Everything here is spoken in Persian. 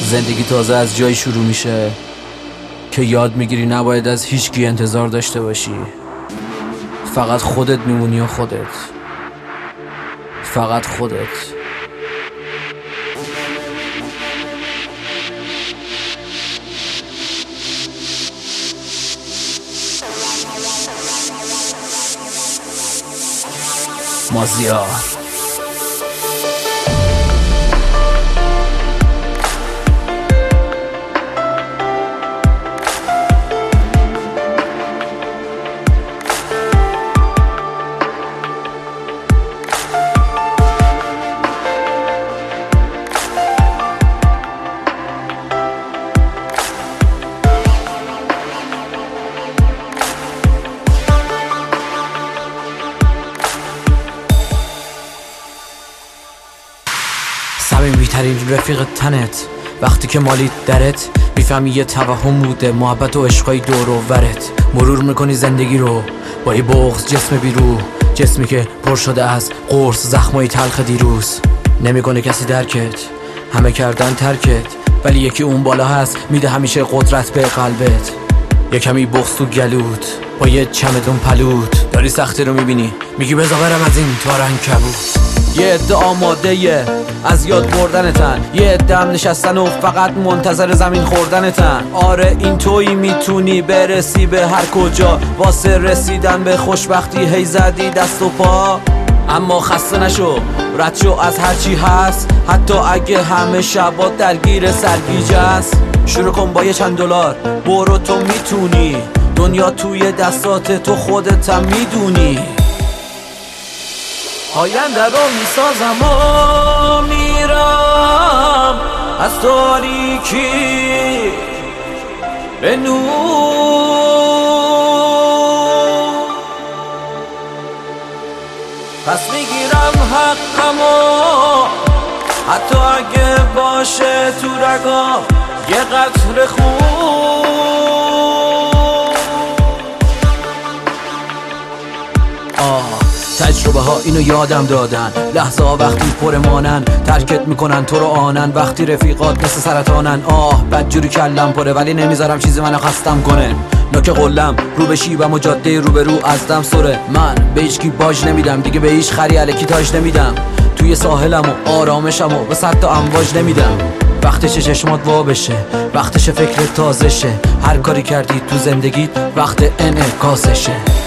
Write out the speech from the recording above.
زندگی تازه از جایی شروع میشه که یاد میگیری نباید از هیچکی انتظار داشته باشی. فقط خودت میمونی و خودت، فقط خودت. مازیار صمیمی‌ترین رفیق تنت، وقتی که مالید درت میفهمی یه توهم بوده محبت و عشقای دور و ورت. مرور میکنی زندگی رو با یه بغض جسم بیرو، جسمی که پر شده از قرص زخمای تلخ دیروز. نمیکنه کسی درکت، همه کردن ترکت، ولی یکی اون بالا هست میده همیشه قدرت به قلبت. یه کمی بغض تو گلوت با یه چمدون پلوت، داری سختی رو میبینی میگی بذار برم از این تارن کبوت. یه عده آماده یه از یاد بردنتن، یه عده هم نشستن و فقط منتظر زمین خوردنتن. آره این تویی میتونی برسی به هر کجا، واسه رسیدن به خوشبختی هی زدی دست و پا. اما خسته نشو، رد شو از هرچی هست، حتی اگه همه شبا درگیر سرگیجه است. شروع کن با یه چند دلار، برو تو میتونی، دنیا توی دستات تو خودت هم میدونی. آینده رو میسازم و میرم از تاریکی به نور، پس میگیرم حقمو حتی اگه باشه تو رگام یه قطره خون. تجربه ها اینو یادم دادن، لحظه ها وقتی پرمانن ترکت میکنن تو رو آنن، وقتی رفیقات مثل سرطانن. بدجوری کلم پره ولی نمیذارم چیزی منو خستم کنه. نوک قلم رو به شیبم و جاده رو به رو از دم سره. من به هیچکی باج نمیدم دیگه، به هیچ خری الکی تاج نمیدم. توی ساحلم و آرامشم و به صد تا امواج نمیدم. وقتش چشمات وا بشه، وقتش فکرت تازه شه، هر کاری کردی تو زندگیت وقت انعکاسشه.